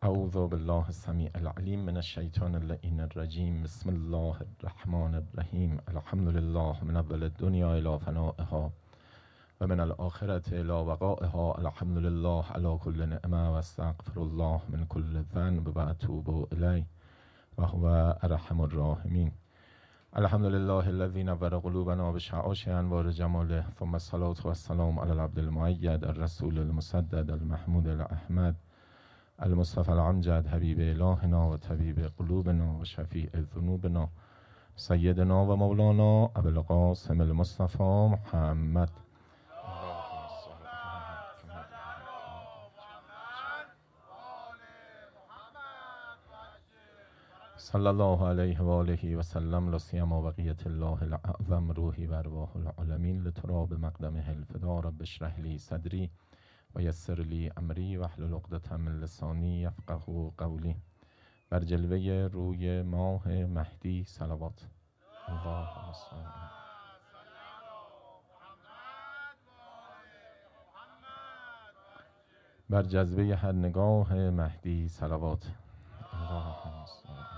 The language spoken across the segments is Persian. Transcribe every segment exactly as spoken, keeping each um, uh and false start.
اعوذ بالله السمیع العلیم من الشیطان اللعین الرجیم. بسم الله الرحمن الرحیم. الحمد لله من اول الدنیا الی فنائها و من الآخرة الی وقائها. الحمد لله علی کل نعمه و استغفر الله من کل ذنب و اتوب الیه و هو ارحم الراحمین. الحمد لله الذی نور قلوبنا بشعاع انوار جماله، ثم الصلاة و السلام علی العبد المؤید الرسول المسدد المحمود الاحمد المصطفى الامجد حبیب الهنا و طبیب قلوبنا و شفیع ذنوبنا سیدنا و مولانا ابو القاسم المصطفى محمد. صلی الله علیه و آله و سلم. لا سیما بقیة الله الاعظم روحی و ارواح العالمین لتراب مقدمه الفدا. رب اشرح لی صدری و یسر لی امری واحلل عقدة من لسانی یفقهوا قولی. بر جلوه روی ماه مهدی صلوات. اللهم صل علی بر جذبه هر نگاه مهدی صلوات. اللهم صل علی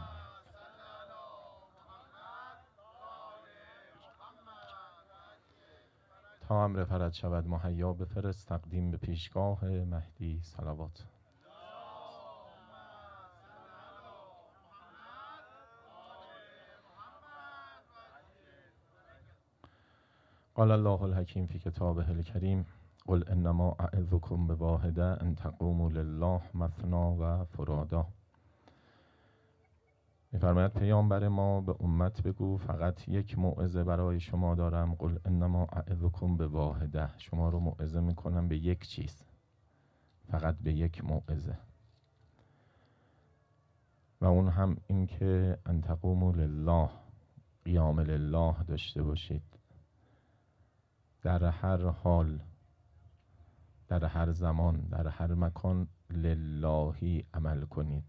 تا امر فرج شود مهیا بفرست تقدیم به پیشگاه مهدی صلوات. قال الله الحکیم فی کتابه الکریم قل انما اعظکم بواحده ان تقوموا لله مثنی و فرادا. می‌فرماید پیامبر ما به امت بگو فقط یک موعظه برای شما دارم. قل انما اعظکم بواحده، شما رو موعظه میکنم به یک چیز، فقط به یک موعظه، و اون هم این که ان تقوموا لله، قیام لله داشته باشید، در هر حال، در هر زمان، در هر مکان للهی عمل کنید.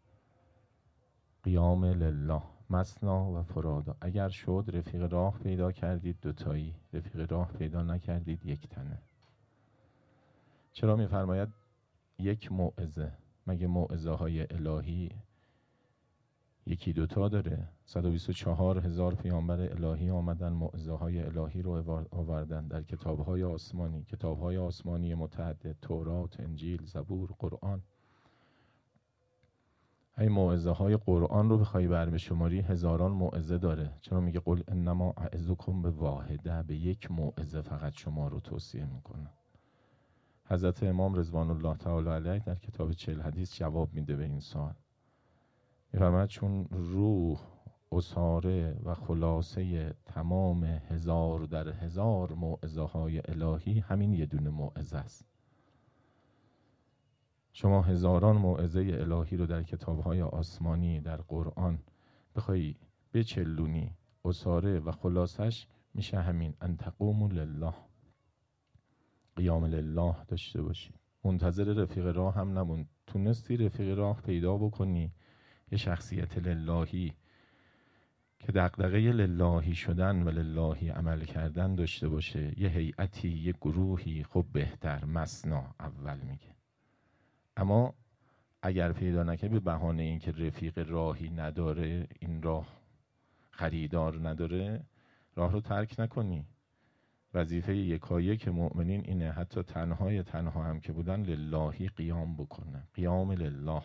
قیام لله مثنا و فرادا. اگر شد رفیق راه پیدا کردید دوتایی، رفیق راه پیدا نکردید یک تنه. چرا میفرماید یک موعظه؟ مگه موعظه های الهی یکی دوتا داره؟ صد و بیست و چهار هزار پیامبر الهی آمدن موعظه های الهی رو آوردن در کتاب های آسمانی، کتاب های آسمانی متعدد، تورات، انجیل، زبور، قرآن. این موعظه های قرآن رو بخوای بر بشماری هزاران موعظه داره. چرا میگه قل انما اعظکم بواحده، به یک موعظه فقط شما رو توصیه میکنه. حضرت امام رضوان الله تعالی علیه در کتاب چهل حدیث جواب میده به این سوال. میفرماید چون روح، اصاره و خلاصه تمام هزار در هزار موعظه های الهی همین یه دونه موعظه است. شما هزاران موعظه الهی رو در کتاب‌های آسمانی در قرآن بخوای بچلونی، اصاره و خلاصش میشه همین ان تقوموا لله، قیام لله داشته باشید. منتظر رفیق راه هم نمون. تونستی رفیق راه پیدا بکنی، یه شخصیت للهی که دغدغه للهی شدن و للهی عمل کردن داشته باشه، یه هیئتی، یه گروهی، خب بهتر، مثنا اول میگه. اما اگر پیدا نکنی به بهانه این که رفیق راهی نداره، این راه خریدار نداره، راه رو ترک نکنی. وظیفه یکایک مؤمنین اینه، حتی تنهای تنها هم که بودن للهی قیام بکنه. قیام لله.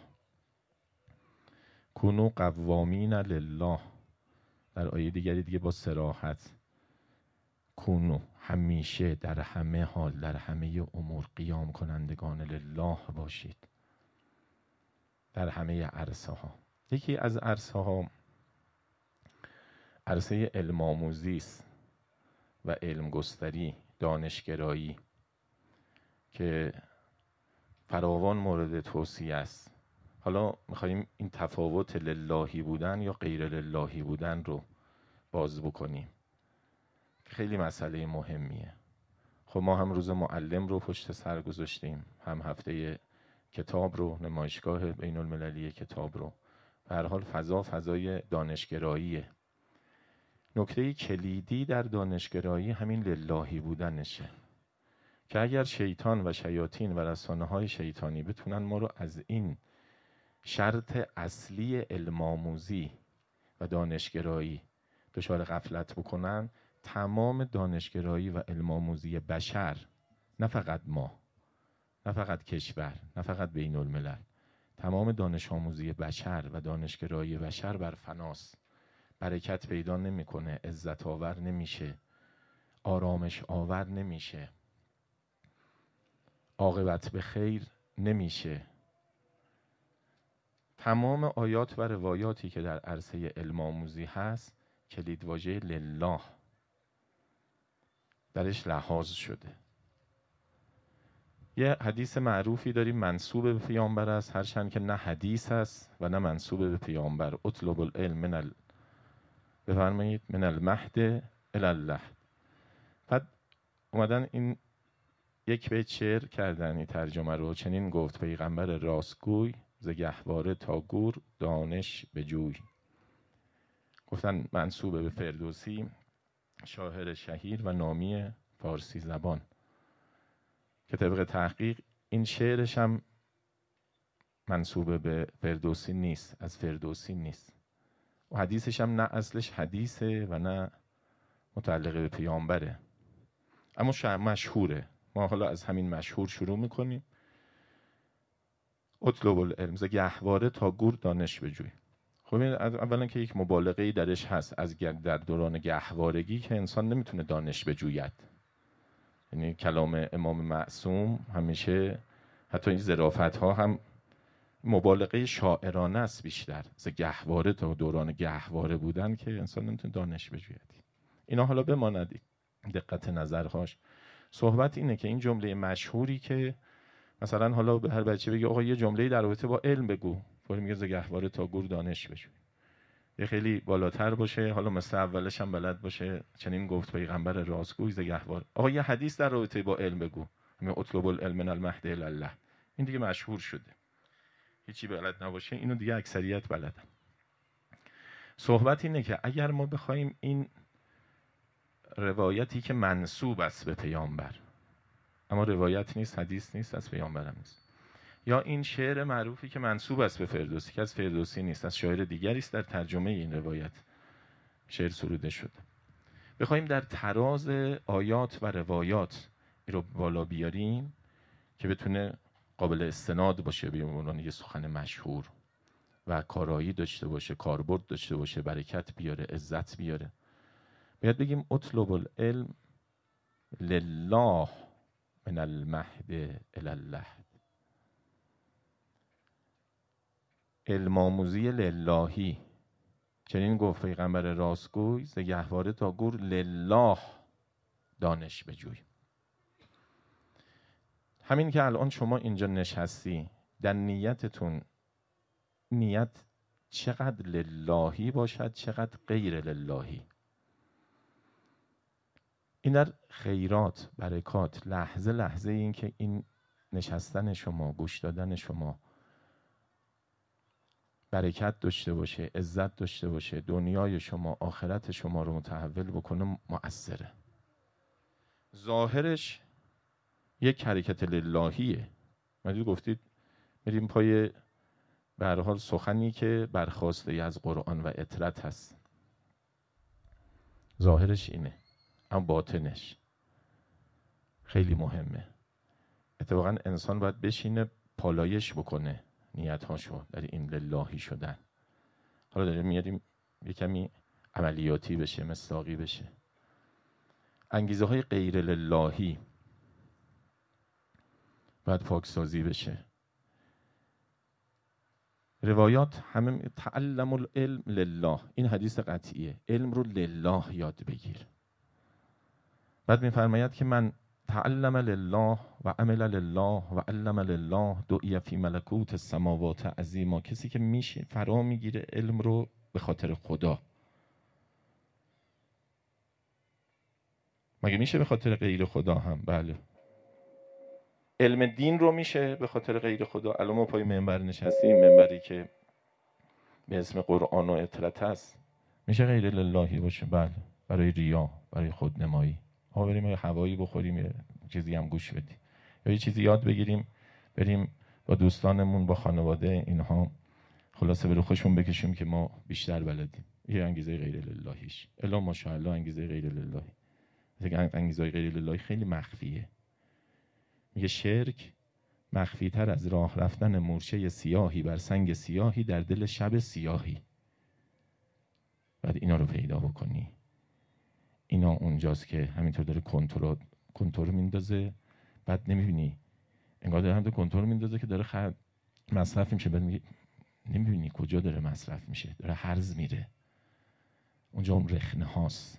کونو قوامین لله. در آیه دیگری دیگه با صراحت کونو، همیشه در همه حال، در همه امور قیام کنندگان لله باشید، در همه عرصه ها. یکی از عرصه ها عرصه علم آموزی است و علم گستری، دانشگرایی، که فراوان مورد توصیه است. حالا میخواییم این تفاوت للهی بودن یا غیر للهی بودن رو باز بکنیم، خیلی مسئله مهمیه. خب ما هم روز معلم رو پشت سر گذاشتیم، هم هفته کتاب رو، نمایشگاه بین المللی کتاب رو. به هر حال فضا فضای دانشگراییه. نکته کلیدی در دانشگرایی همین للهی بودنشه، که اگر شیطان و شیاطین و رسانه های شیطانی بتونن ما رو از این شرط اصلی علم آموزی و دانشگرایی دچار غفلت بکنن، تمام دانشگرایی و علم آموزی بشر، نه فقط ما، نه فقط کشور، نه فقط بین الملل، تمام دانش آموزی بشر و دانشگرایی بشر بر فناست. برکت پیدا نمیکنه، عزت آور نمیشه، آرامش آور نمیشه، عاقبت به خیر نمیشه. تمام آیات و روایاتی که در عرصه علم آموزی هست، کلیدواژه لله درش لحاظ شده. یه حدیث معروفی داریم منسوب به پیامبر است، هرچند که نه حدیث است و نه منسوب به پیامبر. اطلب العلم من ال... بفرمایید من المهد الی اللحد. بعد اومدن این یک بیت شعر کردن این ترجمه رو، چنین گفت پیغمبر راستگوی، ز گهواره تا گور دانش بجوی. گفتن منسوب به فردوسی، شاعر شهیر و نامی فارسی زبان، که طبق تحقیق این شعرش هم منسوب به فردوسی نیست، از فردوسی نیست، و حدیثش هم نه اصلش حدیثه و نه متعلق به پیامبره، اما مشهوره. ما حالا از همین مشهور شروع میکنیم. اطلب العلم ز گهواره تا گور دانش بجوی. خب این اولا که یک مبالغه‌ای درش هست، از در دوران گهوارگی که انسان نمیتونه دانش بجوید. یعنی کلام امام معصوم همیشه، حتی این ظرافت ها هم مبالغه شاعرانه است بیشتر. ز گهواره تا دوران گهواره بودن که انسان نمیتونه دانش بجوید. اینا حالا بماند دقت نظرهاش. صحبت اینه که این جمله مشهوری که مثلا حالا به هر بچه بگی آقا یه جمله در رابطه با علم بگو، فوری میگه ز گهواره تا گور دانش بجوی. یه خیلی بالاتر باشه، حالا مثل اولش هم بلد باشه، چنین گفت پیغمبر راستگوی ز گهواره. آقا یه حدیث در رابطه با علم بگو، همین اطلب العلم من المهد الی اللحد. این دیگه مشهور شده. هیچی بلد نباشه، اینو دیگه اکثریت بلدن. صحبت اینه که اگر ما بخوایم این روایتی که منسوب است به پیامبر، اما روایت نیست، حدیث نیست، از پیامبر هم نیست، یا این شعر معروفی که منسوب است به فردوسی که از فردوسی نیست، از شاعر دیگری است، در ترجمه این روایت شعر سروده شده، بخوایم در تراز آیات و روایات این رو بالا بیاریم که بتونه قابل استناد باشه به عنوان یه سخن مشهور و کارایی داشته باشه، کاربرد داشته باشه، برکت بیاره، عزت بیاره، باید بگیم اطلب العلم لله من المهد الی اللحد. علم آموزی للهی، چنین گفت پیغمبر راستگوی ز گهواره تا گور لله دانش بجوی. همین که الان شما اینجا نشستی، در نیتتون نیت چقدر للهی باشد، چقدر غیر للهی. این در خیرات، برکات، لحظه لحظه این که این نشستن شما، گوش دادن شما برکت داشته باشه، عزت داشته باشه، دنیای شما، آخرت شما رو متحول بکنه، مؤثره. ظاهرش یک حرکت للهیه. من گفتید میریم پای به هر حال سخنی که برخواسته از قرآن و اطرت هست، ظاهرش اینه، اما باطنش خیلی مهمه. اتفاقا انسان باید بشینه پالایش بکنه نیت‌هاشو در این للهی شدن. حالا داریم میاریم یه کمی عملیاتی بشه، مصداقی بشه. انگیزه های غیر للهی باید پاکسازی بشه. روایات همه تعلم العلم لله، این حدیث قطعیه، علم رو لله یاد بگیر. بعد میفرماید که من تعلم لله و عمل لله و علم لله دعی فی ملکوت السماوات عظیما. کسی که میشه فرا میگیره علم رو به خاطر خدا. مگه میشه به خاطر غیر خدا هم؟ بله. علم دین رو میشه به خاطر غیر خدا. الان ما پای منبر نشستیم، منبری که به اسم قرآن و اطرت هست، میشه غیر للهی باشه؟ بله، برای ریا، برای خودنمایی. ما بریم یه هوایی بخوریم، یه چیزی هم گوش بدیم، یا یه چیزی یاد بگیریم، بریم با دوستانمون، با خانواده اینها خلاصه به رو خوشمون بکشیم که ما بیشتر بلدیم. یه انگیزه غیر للهیش الا ماشاءالله انگیزه غیر للهی. انگیزه غیر للهی خیلی مخفیه. میگه شرک مخفی تر از راه رفتن مورچه سیاهی بر سنگ سیاهی در دل شب سیاهی. بعد اینا رو پیدا بکنی. اینا اونجاست که همینطور داره کنترل کنترل میندازه. بعد نمیبینی، انگار داره همینطور کنترل میندازه که داره خرد مصرف میشه. بعد میگه نمیبینی کجا داره مصرف میشه، داره هرز میره. اونجا اون رخنه هاست.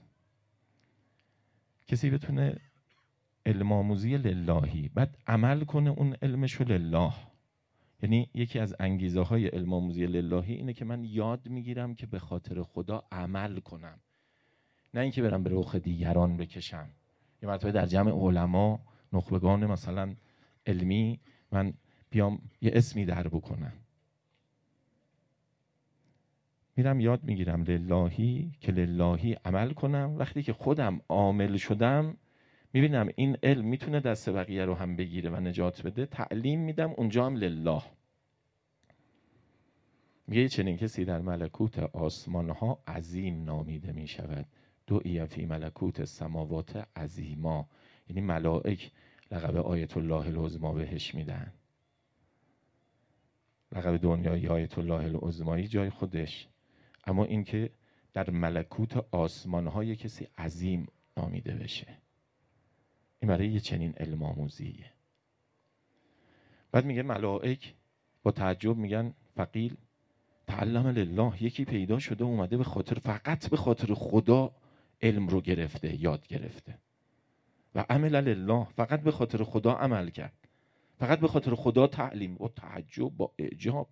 کسی بتونه علم آموزی للهی بعد عمل کنه اون علمشو لله. یعنی یکی از انگیزه های علم آموزی للهی اینه که من یاد میگیرم که به خاطر خدا عمل کنم، نه اینکه برم به رخ دیگران بکشم. یه مرتبه در جمع علما نخبگان مثلا علمی من بیام یه اسمی در بکنم، میرم یاد میگیرم للهی که للهی عمل کنم. وقتی که خودم عامل شدم میبینم این علم میتونه دست بقیه رو هم بگیره و نجات بده، تعلیم میدم، اونجا هم لله. میگه چنین کسی در ملکوت آسمان ها عظیم نامیده میشود. دعی فی ملکوت السماوات عظیما. یعنی ملائک لقب آیت الله العظما بهش میدن. لقب دنیای آیت الله العظمایی جای خودش، اما این که در ملکوت آسمان های کسی عظیم نامیده بشه، این برای یه چنین علم آموزیه. بعد میگه ملائک با تعجب میگن فقیل تعلم لله، یکی پیدا شده اومده به خاطر فقط به خاطر خدا علم رو گرفته، یاد گرفته. و عمل لله، فقط به خاطر خدا عمل کرد، فقط به خاطر خدا تعلیم. با تعجب، با اعجاب.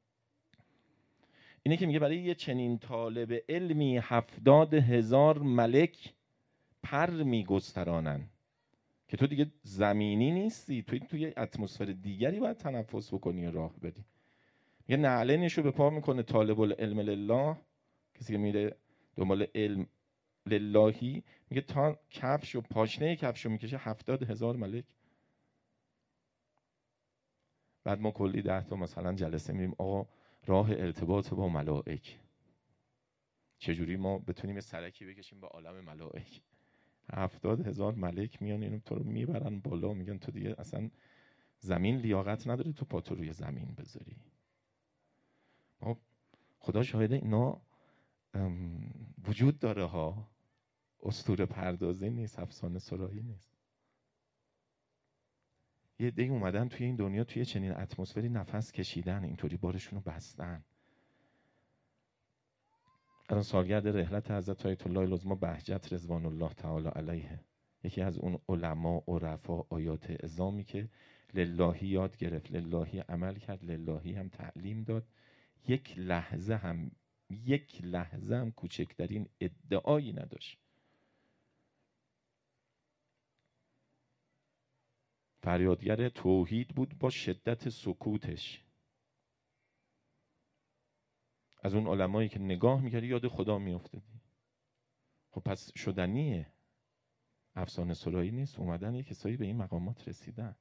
اینه که میگه برای یه چنین طالب علمی هفتاد هزار ملک پر میگسترانن که تو دیگه زمینی نیستی، توی توی اتمسفر دیگری باید تنفس بکنی و راه بری. یه نعلینشو به پا میکنه طالب العلم لله، کسی که میره دنبال علم للهی، میگه تا کفش و پاشنه کفشو میکشه هفتاد هزار ملک. بعد ما کلی ده تا مثلا جلسه میریم آقا راه ارتباط با ملائک، چجوری ما بتونیم یه سرکی بکشیم به عالم ملائک. هفتاد هزار ملک میان اینو تو رو میبرن بالا، میگن تو دیگه اصلا زمین لیاقت نداره تو پاتو روی زمین بذاری. ما خدا شاهده اینا وجود داره ها، اسطوره پردازی نیست، افسانه سرایی نیست. یه عده‌ای اومدن توی این دنیا توی چنین اتمسفری نفس کشیدن، اینطوری بارشون رو بستن. الان سالگرد رحلت حضرت آیت الله العظما بهجت رضوان الله تعالی علیه، یکی از اون علما عرفا آیات اعظامی که للهی یاد گرفت، للهی عمل کرد، للهی هم تعلیم داد، یک لحظه هم یک لحظه هم کوچکترین ادعایی نداشت. فریادگر توحید بود با شدت سکوتش. از اون علمایی که نگاه میکردی یاد خدا میافتادی. خب پس شدنیه، افسانه سرایی نیست. اومدن یه کسایی به این مقامات رسیدن.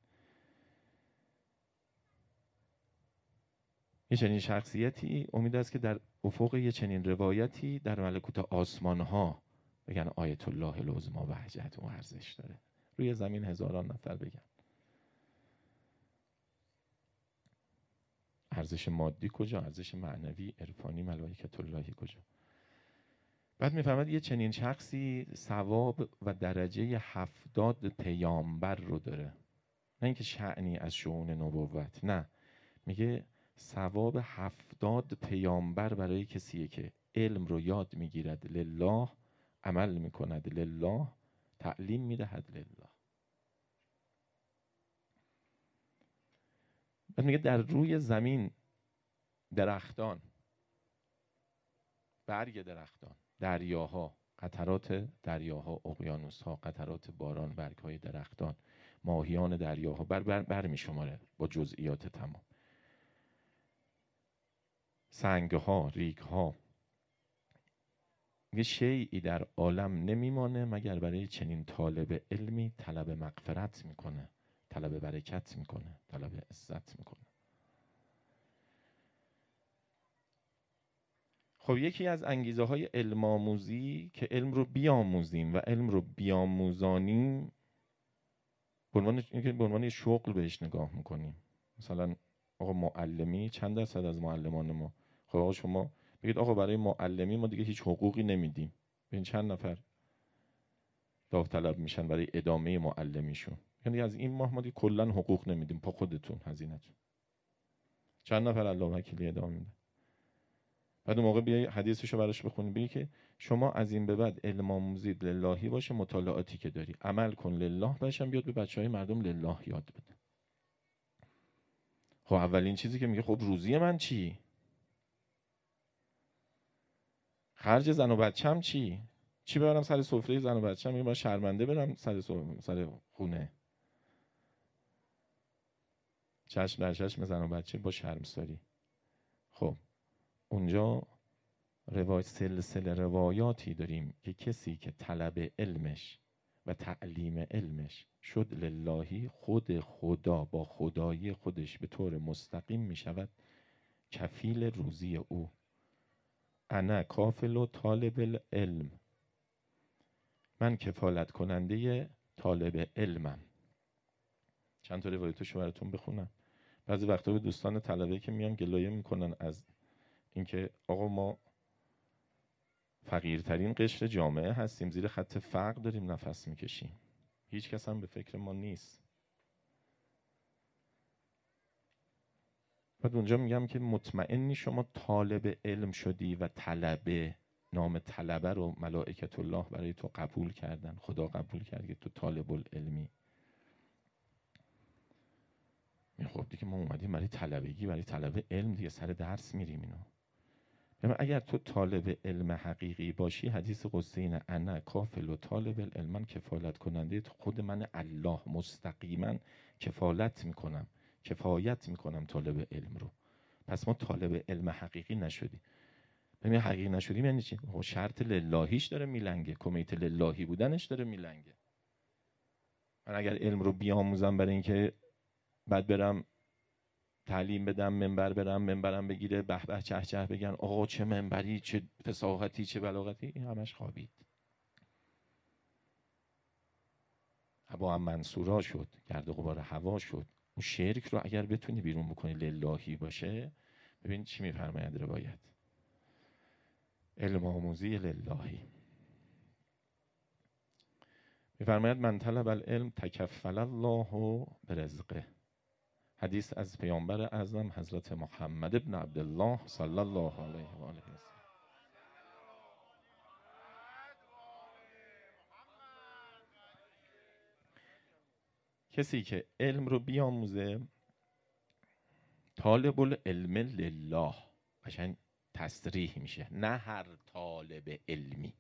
یه چنین شخصیتی امید است که در افق یه چنین روایتی در ملکوت آسمان ها بگن آیت الله العظما بهجت و ارزش داره، روی زمین هزاران نفر بگن. ارزش مادی کجا؟ ارزش معنوی، عرفانی، ملائکت اللهی کجا؟ بعد میفهمد یه چنین شخصی ثواب و درجه هفتاد پیامبر رو داره. نه اینکه شأنی از شؤون نبوت، نه، میگه ثواب هفتاد پیامبر برای کسیه که علم رو یاد میگیرد لله، عمل میکند لله، تعلیم میدهد لله. بعد میگه در روی زمین درختان، برگ درختان، دریاها، قطرات دریاها، اقیانوسها، قطرات باران، برگهای درختان، ماهیان دریاها، بر بر, بر می شماره با جزئیات تمام، سنگها، ریگها. یه شیئی در عالم نمیمانه مگر برای چنین طالب علمی طلب مغفرت میکنه، طلب برکت میکنه، طلب عزت میکنه. خب یکی از انگیزه های علم آموزی که علم رو بیاموزیم و علم رو بیاموزانیم به عنوان اینکه به عنوان شغل بهش نگاه میکنیم. مثلا آقا معلمی چند درصد از معلمان ما، خب آقا شما بگید آقا برای معلمی ما دیگه هیچ حقوقی نمیدیم، ببین چند نفر داوطلب میشن برای ادامه معلمیشون، یعنی از این ماه ما دیگه کلا حقوق نمیدیم، پا خودتون هزینه‌تون. چند نفر الله وکیلی ادامه میدن. بعد اون موقع بیای حدیثشو براش بخونی، بگی که شما از این به بعد علم آموزید للهی باشه، مطالعاتی که داری عمل کن لله باشم، بیاد به بچهای مردم لله یاد بده. خب اولین چیزی که میگه خب روزی من چی؟ خرج زن و بچم چی؟ چی ببرم سر سفره زن و بچم؟ میگه من شرمنده برم سر سر خونه. چشم در چشم زن و بچه با شرمساری. خب اونجا روایت سلسله روایاتی داریم که کسی که طلب علمش و تعلیم علمش شد للهی، خود خدا با خدایی خودش به طور مستقیم می شود کفیل روزی او. انا کافل و طالب العلم، من کفالت کننده طالب علمم. چند تا روایتشو براتون بخونم. بعضی وقتا به دوستان طلبه که میان گلایه میکنن از اینکه آقا ما فقیرترین قشر جامعه هستیم، زیر خط فقر داریم نفس میکشیم، هیچ کس هم به فکر ما نیست. بعد اونجا میگم که مطمئنی شما طالب علم شدی و طلبه، نام طلبه رو ملائکت الله برای تو قبول کردن، خدا قبول کرد که تو طالب العلمی. خب دیگه ما اومدیم برای طلبگی، برای طلب علم دیگه، سر درس میریم اینا. اما اگر تو طالب علم حقیقی باشی، حدیث قدسی اینه انا کافل و طالب العلم، من کفالت کننده خود من الله مستقیما کفالت میکنم، کفایت میکنم طالب علم رو. پس ما طالب علم حقیقی نشدیم. ببین حقیقی نشدیم یعنی چی؟ خب شرط للهیش داره میلنگه، کمیت للهی بودنش داره میلنگه. من اگر علم رو بیاموزم برای اینکه بعد برم تعلیم بدم، منبر برم منبرم بگیره به به چه چه بگن آقا چه منبری، چه فصاحتی، چه بلاغتی، این همش خوابید. هوا هم منصورا شد، گرد و غبار هوا شد. اون شرک رو اگر بتونی بیرون بکنی للهی باشه، ببین چی میفرماید روایت، علم آموزی للهی. میفرماید من طلب العلم تکفل الله برزقه. حدیث از پیامبر اعظم حضرت محمد ابن عبدالله صلی الله علیه و آله و سلم. کسی که علم رو بیاموزه طالب العلم لله، قشنگ تصریح میشه، نه هر طالب علمی.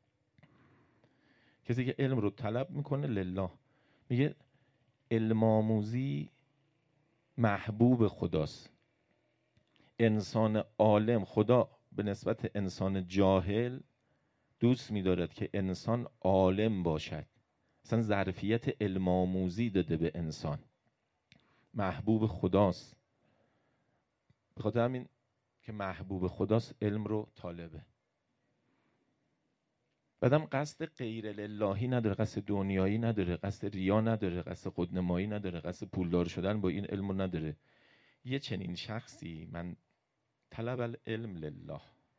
کسی که علم رو طلب میکنه لله، میگه علم آموزی محبوب خداست. انسان عالم، خدا به نسبت انسان جاهل دوست می‌دارد که انسان عالم باشد. اصلا ظرفیت علم آموزی داده به انسان، محبوب خداست. به خاطر همین که محبوب خداست علم رو طالبه. بعدم قصد غیر للهی نداره، قصد دنیایی نداره، قصد ریا نداره، قصد خودنمایی نداره، قصد پولدار شدن با این علم نداره. یه چنین شخصی من طلب العلم لله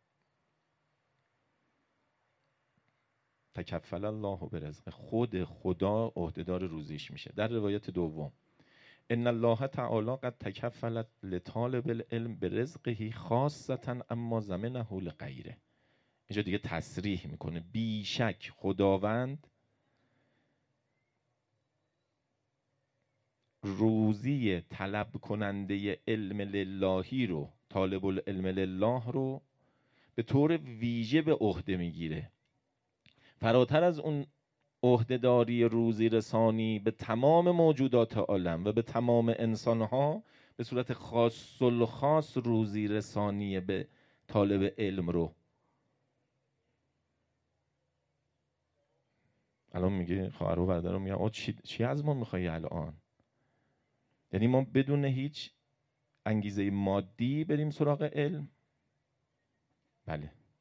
تکفل الله برزق، خود خدا عهدهدار روزیش میشه. در روایت دوم ان الله تعالی قد تکفلت لطالب العلم برزقه خاصتا اما زمنه لغیره. اینجا دیگه تصریح میکنه بیشک خداوند روزی طلب کننده علم للهی رو، طالب العلم لله رو به طور ویژه به عهده میگیره. فراتر از اون عهدهداری روزی رسانی به تمام موجودات عالم و به تمام انسانها، به صورت خاص الخاص روزی رسانی به طالب علم رو. الان میگه خواهر و برادرم میگن آ چی, چی از ما میخوایی الان؟ یعنی ما بدون هیچ انگیزه مادی بریم سراغ علم؟ بله.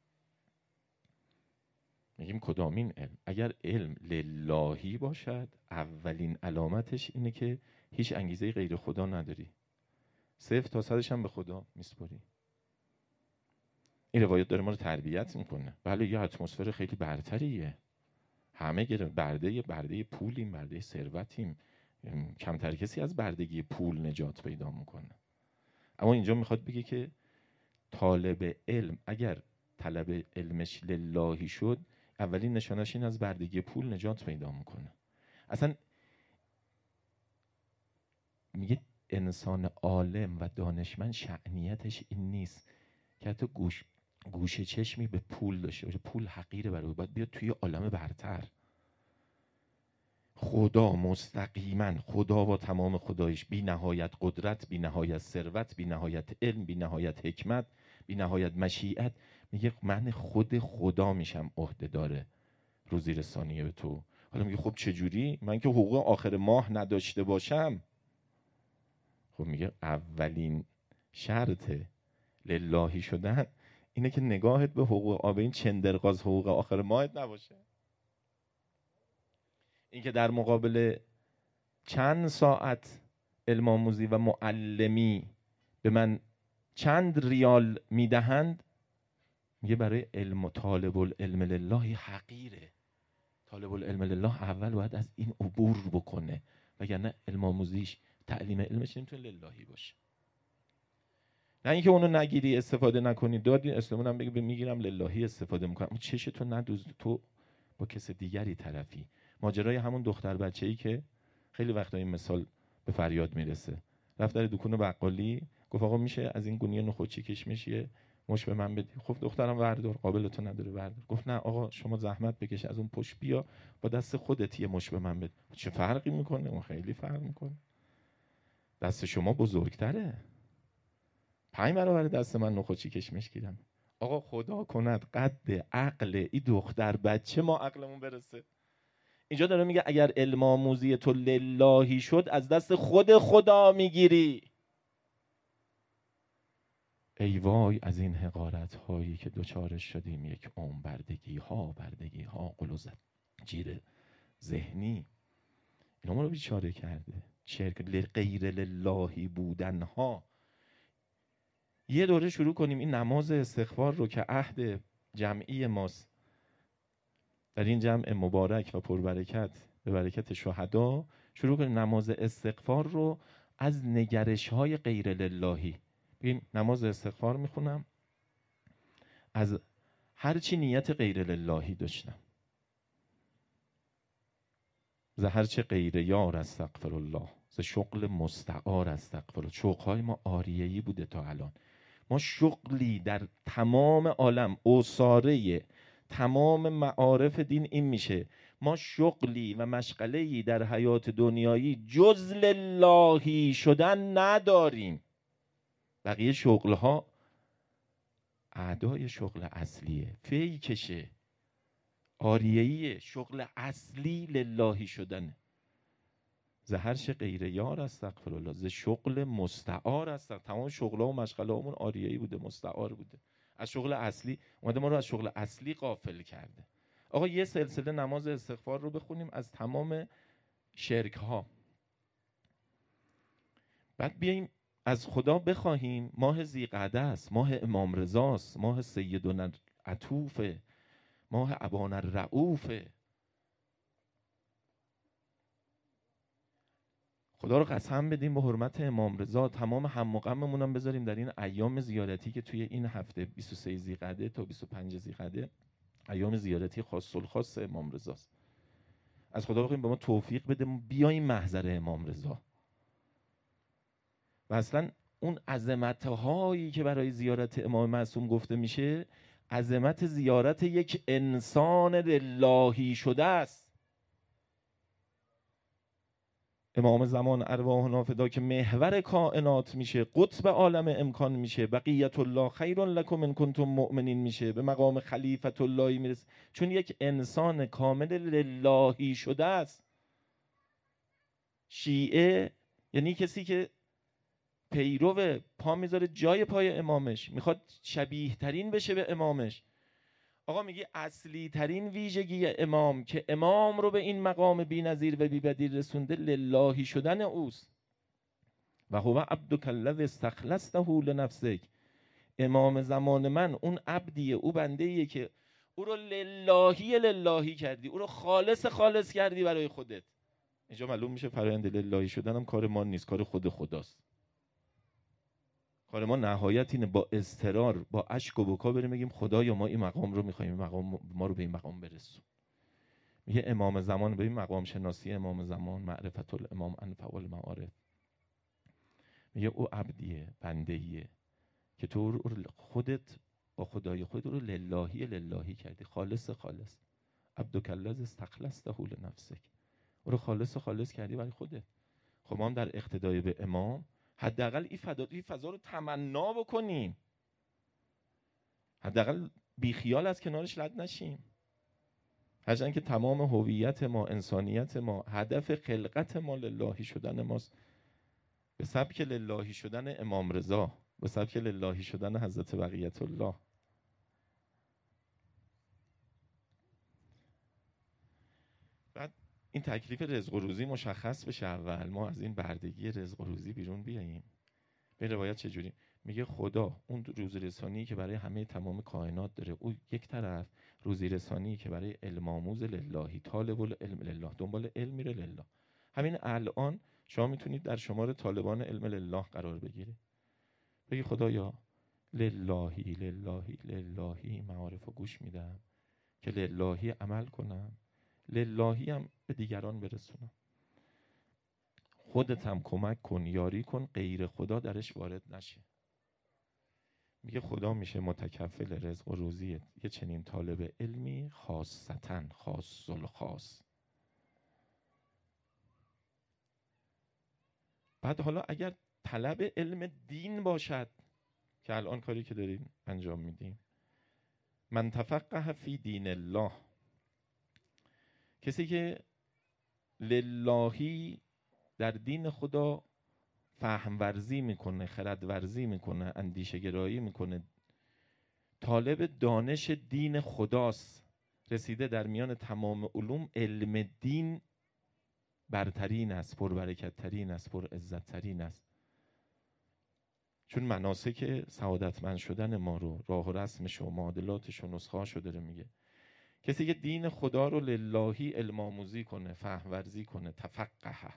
میگیم کدامین علم؟ اگر علم للهی باشد اولین علامتش اینه که هیچ انگیزه غیر خدا نداری، صفر تا صدش هم به خدا میسپاری. این روایت داره ما رو تربیت میکنه. بله یه اتمسفر خیلی برتریه، همه گره برده برده پولیم، برده ثروتیم، کمتر کسی از بردگی پول نجات پیدا میکنه. اما اینجا میخواد بگه که طالب علم اگر طلب علمش للهی شد اولین نشانش این از بردگی پول نجات پیدا میکنه. اصلا میگه انسان عالم و دانشمند شأنیتش این نیست که حتی گوش گوشه چشمی به پول داشته باشه، پول حقیره برای باید بیاد توی عالم برتر. خدا مستقیما، خدا با تمام خدایش، بی نهایت قدرت، بی نهایت ثروت، بی نهایت علم، بی نهایت حکمت، بی نهایت مشیت، میگه من خود خدا میشم عهده داره روزی رسانیه به تو. حالا میگه خب چجوری؟ من که حقوق آخر ماه نداشته باشم. خب میگه اولین شرط للهی شدن اینه که نگاهت به حقوق آب این چندرغاز حقوق آخر ماهت نباشه. این که در مقابل چند ساعت علم آموزی و معلمی به من چند ریال میدهند، میگه برای علم و طالب العلم لله حقیره. طالب العلم لله اول باید از این عبور بکنه، وگرنه علم آموزیش، تعلیم علمش نمیتونه للهی باشه. نه اینکه اونو نگیری، استفاده نکنی، دادی اسلامون هم بگه میگیرم للهی استفاده میکنم، اون چشتو ندوز، تو با کس دیگری طرفی. ماجرای همون دختر بچه‌ای که خیلی وقتا این مثال به فریاد میرسه، رفت در دکون بقالی گفت آقا میشه از این گونی نخودچی کشمش یه مش به من بدی؟ خب دخترم وردار، قابل تو نداره وردار. گفت نه آقا شما زحمت بکش از اون پشت بیا با دست خودت یه مش به من بده. چه فرقی میکنه؟ اون خیلی فرق میکنه، دست شما بزرگتره، پنج برابر دست من نخودچی کشمش گیرم. آقا خدا کند قد عقل این دختر بچه ما عقلمون برسه. اینجا داره میگه اگر علم آموزی تو للهی شد از دست خود خدا میگیری. ای وای از این حقارت هایی که دوچارش شدیم یک عمر، بردگی ها بردگی ها قل و زنجیر ذهنی، اینا ما رو بیچاره کرده. شرک غیر للهی بودن ها. یه دوره شروع کنیم این نماز استغفار رو که عهد جمعی ماست در این جمع مبارک و پربرکت به برکت شهدا، شروع کنیم نماز استغفار رو از نگرش های غیر للهی. بگیم نماز استغفار میخونم از هرچی نیت غیر للهی داشتم، ز هرچه غیر یار استغفر الله، ز شغل مستعار استغفر الله. شغل‌های ما عاریه‌ای بوده تا الان، ما شغلی در تمام عالم، اوصاره تمام معارف دین این میشه، ما شغلی و مشغله‌ای در حیات دنیایی جز للهی شدن نداریم. بقیه شغلها اعدای شغل اصلیه، فیکشه، عاریه‌ایه. شغل اصلی للهی شدنه. ز هرچه غیر یار استغفر الله، ز شغل مستعار است. تمام شغل‌ها و مشغله‌هامون عاریه‌ای بوده، مستعار بوده. از شغل اصلی اومده ما رو از شغل اصلی غافل کرده. آقا یه سلسله نماز استغفار رو بخونیم از تمام شرک‌ها، بعد بیاییم از خدا بخواهیم. ماه ذیقعده است، ماه امام رضاست، ماه سیدنا عطوفه، ماه ابان الرؤوفه. خدا رو قسم بدیم به حرمت امام رضا تمام هم و غممون هم بذاریم در این ایام زیارتی که توی این هفته بیست و سه ذیقعده تا بیست و پنج ذیقعده ایام زیارتی خاص الخاص امام رضاست. از خدا بخوایم به ما توفیق بده بیایم محضر امام رضا. و اصلا اون عظمت‌هایی که برای زیارت امام معصوم گفته میشه، عظمت زیارت یک انسان للهی شده است. امام زمان ارواح نافدا که محور کائنات میشه، قطب عالم امکان میشه، بقیت الله خیر لکم ان کنتم مؤمنین میشه، به مقام خلیفت اللهی میرسه، چون یک انسان کامل للهی شده است. شیعه یعنی کسی که پیرو پا میذاره جای پای امامش، میخواد شبیه ترین بشه به امامش. آقا میگه اصلی ترین ویژگی امام که امام رو به این مقام بی‌نظیر و بی‌بدیل رسونده للهی شدن اوست. و هو عبدک الذی استخلصته لنفسک. امام زمان من اون عبدیه، او بندهیه که او رو للهی للهی کردی، او رو خالص خالص کردی برای خودت. اینجا معلوم میشه فرآیند للهی شدن هم کار ما نیست، کار خود خداست. کار ما نهایت اینه با اضطرار، با اشک و بکا بریم بگیم خدایا ما این مقام رو میخوایم، این مقام ما رو به این مقام برسون. میگه امام زمان، به این مقام شناسی امام زمان، معرفت الامام انفع المعارف. میگه او عبدیه، بندهیه که تو خودت با خدای خود رو للهی للهی کردی، خالص خالص. عبدک الذی استخلصته لنفسک. او رو خالص خالص کردی برای خودت. خب ما هم در اقتدای به امام حداقل این فضا این فضا رو تمنا بکنیم، حداقل بیخیال از کنارش رد نشیم. هرچند که تمام هویت ما، انسانیت ما، هدف خلقت ما للهی شدن ماست، به سبک للهی شدن امام رضا، به سبک للهی شدن حضرت بقیت الله. بعد این تکلیف رزق و روزی مشخص بشه. اول ما از این بردگی رزق و روزی بیرون بیاییم. به روایت چجوری میگه خدا اون روزی رسانی که برای همه تمام کائنات داره، او یک طرف روزی رسانی که برای علم آموز للهی، طالب العلم لله، دنبال علم میره لله. همین الان شما میتونید در شمار طالبان علم لله قرار بگیره، بگی خدایا للهی للهی للهی معارف رو گوش میدم که للهی عمل کنم، للهی هم به دیگران برسونم. خودت هم کمک کن، یاری کن، غیر خدا درش وارد نشه. میگه خدا میشه متکفل رزق و روزی یه چنین طالب علمی، خاصتاً خاص الخاص. بعد حالا اگر طلب علم دین باشد، که الان کاری که داریم انجام میدیم، من تفقه فی دین الله، کسی که للهی در دین خدا فهم ورزی میکنه، خرد ورزی میکنه، اندیشه گرایی میکنه، طالب دانش دین خداست، رسیده در میان تمام علوم علم دین برترین است، پربرکت ترین است، پر عزت ترین است. چون مناسک سعادتمند شدن ما رو، راه و رسمش و معادلاتش و نسخه‌اشو داره میگه. کسی که دین خدا رو للهی علم آموزی کنه، فهم ورزی کنه، تفقه،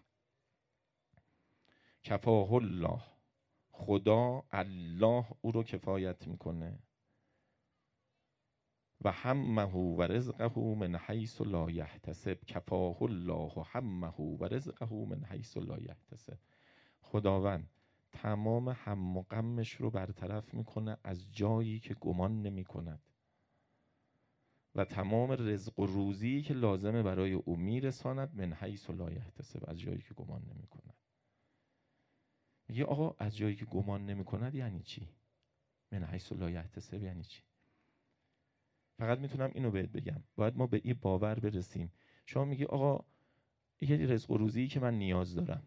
کفاه الله، خدا الله او رو کفایت میکنه، و همه و رزقه من حیث لا یحتسب، کفاه الله و همه و رزقه من حیث لا یحتسب. خداوند تمام هم و غمش رو برطرف میکنه از جایی که گمان نمی کند، و تمام رزق و روزی که لازمه برای او میرساند من حیث لا یحتسب، از جایی که گمان نمی کند. میگه آقا از جایی که گمان نمی کند یعنی چی؟ من حیث لا یحتسب یعنی چی؟ فقط میتونم اینو بهت بگم، باید ما به این باور برسیم. شما میگی آقا یه رزق و روزی که من نیاز دارم،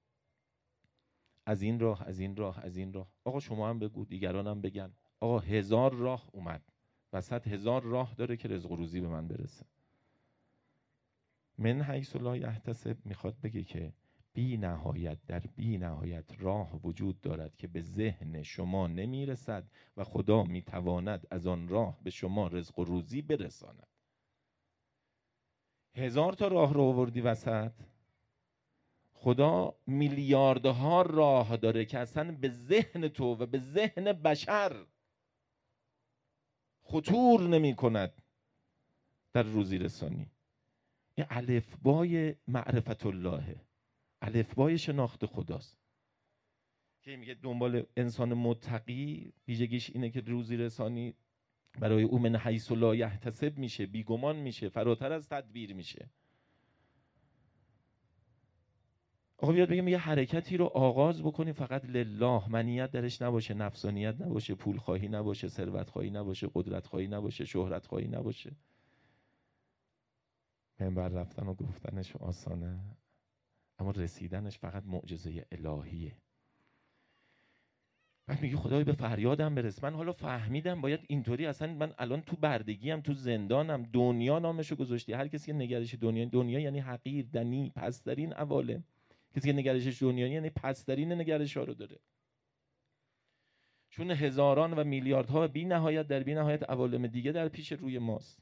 از این راه از این راه از این راه، آقا شما هم بگو، دیگران هم بگن، آقا هزار راه اومد، وسط هزار راه داره که رزق و روزی به من برسه. من حیث لا یحتسب میخواد بگه که بی نهایت در بی نهایت راه وجود دارد که به ذهن شما نمیرسد و خدا میتواند از آن راه به شما رزق و روزی برساند. هزار تا راه رو آوردی وسط، خدا میلیاردها راه داره که اصلا به ذهن تو و به ذهن بشر خطور نمی کند در روزی رسانی. این الفبای معرفت الله، الفبای شناخت خداست که میگه دنبال انسان متقی ویژگیش اینه که روزی رسانی برای او من حیث لا یحتسب میشه، بیگمان میشه، فراتر از تدبیر میشه. آقا بیاد بگم یه حرکتی رو آغاز بکنیم فقط لله، منیت درش نباشه، نفسانیت نباشه، پول خواهی نباشه، ثروت خواهی نباشه، قدرت خواهی نباشه، شهرت خواهی نباشه. منبر رفتن و گفتنش آسانه، اما رسیدنش فقط معجزه الهیه. بعد میگه خدای به فریادم برس. من حالا فهمیدم باید اینطوری، اصلا من الان تو بردگیم، تو زندانم، دنیا نامشو گذاشتی. هر کسی که نگرش دنیا، دنیا یعنی حقیر، دنی، پسترین عوالم. کسی که نگرشش دنیا یعنی پسترین نگرش ها رو داره، چون هزاران و میلیاردها بی نهایت در بی نهایت عوالم دیگه در پیش روی ماست.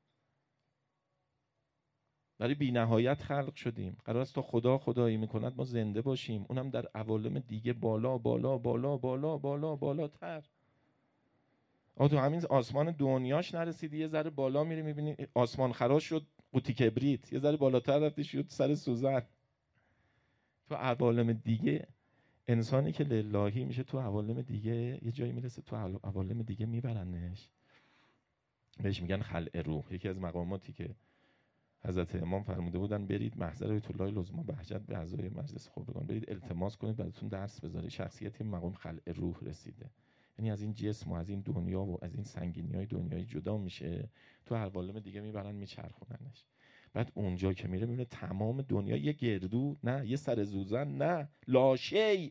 برای بی نهایت خلق شدیم، قرار است تا خدا خدایی میکند ما زنده باشیم، اونم در عوالم دیگه، بالا بالا بالا بالا بالا بالاتر. آقا تو همین آسمان دنیاش نرسیدی، یه ذره بالا میری میبینی آسمان خراش شد قوطی کبریت، یه ذره بالاتر رفتی شد سر سوزن. تو عوالم دیگه انسانی که للهی میشه، تو عوالم دیگه یه جایی میرسه، تو عوالم دیگه میبرنش، بهش میگن خلع روح. یکی از مقاماتی که حضرت امام فرموده بودن برید محضر آیت الله العظمی بهجت به اعضای مجلس خبرگان، برید التماس کنید براتون درس بذاره. شخصیتی مقام خلع روح رسیده، یعنی از این جسم و از این دنیا و از این سنگینی‌های دنیایی جدا میشه، تو عوالم دیگه میبرن میچرخوننش. بعد اونجا که میره میبینه تمام دنیا یه گردو، نه یه سر زوزن، نه لا شیء،